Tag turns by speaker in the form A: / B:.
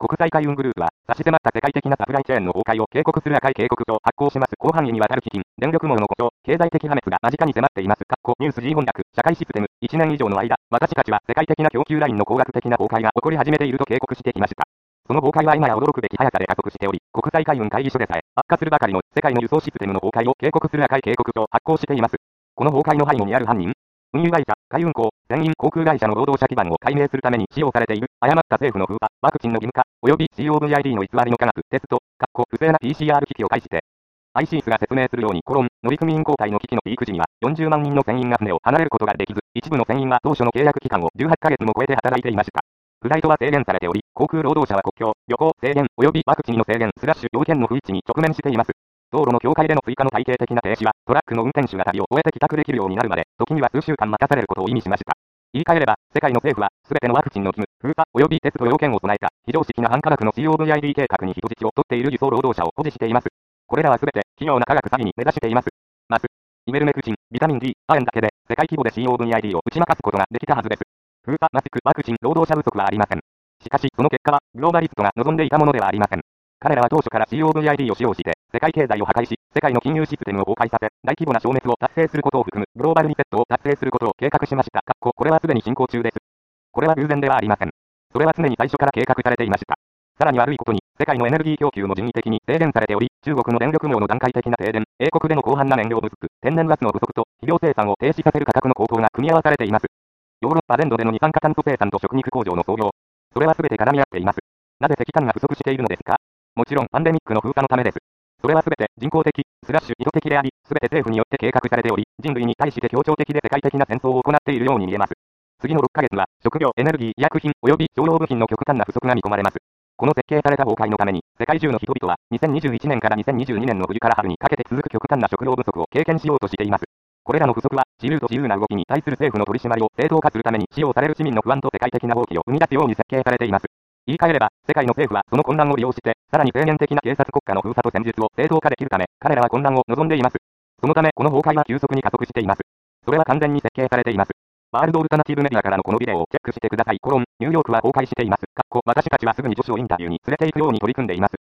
A: 国際海運グループは、差し迫った世界的なサプライチェーンの崩壊を警告する赤い警告書を発行します。広範囲にわたる基金、電力網の故障、経済的破滅が間近に迫っています。ニュース G 翻訳、社会システム、1年以上の間、私たちは世界的な供給ラインの工学的な崩壊が起こり始めていると警告してきました。その崩壊は今や驚くべき速さで加速しており、国際海運会議所でさえ、悪化するばかりの世界の輸送システムの崩壊を警告する赤い警告書を発行しています。この崩壊の背後にある犯人、運輸会社、海運港、船員航空会社の労働者基盤を解明するために使用されている、誤った政府の封鎖、ワクチンの義務化、及び COVID の偽りの科学、テスト、不正な PCR 機器を介して、ICS が説明するように、乗組員交代の危機のピーク時には、40万人の船員が船を離れることができず、一部の船員は当初の契約期間を18ヶ月も超えて働いていました。フライトは制限されており、航空労働者は国境、旅行制限、及びワクチンの制限/要件の不一致に直面しています。道路の境界での追加の体系的な停止は、トラックの運転手が旅を終えて帰宅できるようになるまで、時には数週間待たされることを意味しました。言い換えれば、世界の政府は、すべてのワクチンの義務、封鎖、及びテスト要件を備えた、非常識な反科学の COVID 計画に人質を取っている輸送労働者を保持しています。これらはすべて、奇妙な科学詐欺に目指しています。イメルメクチン、ビタミン D、亜鉛だけで、世界規模で COVID を打ち負かすことができたはずです。封鎖、マスク、ワクチン、労働者不足はありません。しかし、その結果は、グローバリストが望んでいたものではありません。彼らは当初から COVID を使用して、世界経済を破壊し、世界の金融システムを崩壊させ、大規模な消滅を達成することを含む、グローバルリセットを達成することを計画しました。これはすでに進行中です。これは偶然ではありません。それは常に最初から計画されていました。さらに悪いことに、世界のエネルギー供給も人為的に制限されており、中国の電力網の段階的な停電、英国での広範な燃料不足、天然ガスの不足と、肥料生産を停止させる価格の高騰が組み合わされています。ヨーロッパ全土での二酸化炭素生産と食肉工場の操業。それは全て絡み合っています。なぜ石炭が不足しているのですか？もちろんパンデミックの封鎖のためです。それは全て人工的、意図的であり、全て政府によって計画されており、人類に対して協調的で世界的な戦争を行っているように見えます。次の6ヶ月は、食料、エネルギー、医薬品、及び商用部品の極端な不足が見込まれます。この設計された崩壊のために、世界中の人々は、2021年から2022年の冬から春にかけて続く極端な食料不足を経験しようとしています。これらの不足は、自由と自由な動きに対する政府の取り締まりを正当化するために使用される市民の不安と世界的な放棄を生み出すように設計されています。言い換えれば、世界の政府はその混乱を利用して、さらに制限的な警察国家の封鎖と戦術を正当化できるため、彼らは混乱を望んでいます。そのため、この崩壊は急速に加速しています。それは完全に設計されています。ワールドオルタナティブメディアからのこのビデオをチェックしてください。ニューヨークは崩壊しています。私たちはすぐに女子をインタビューに連れて行くように取り組んでいます。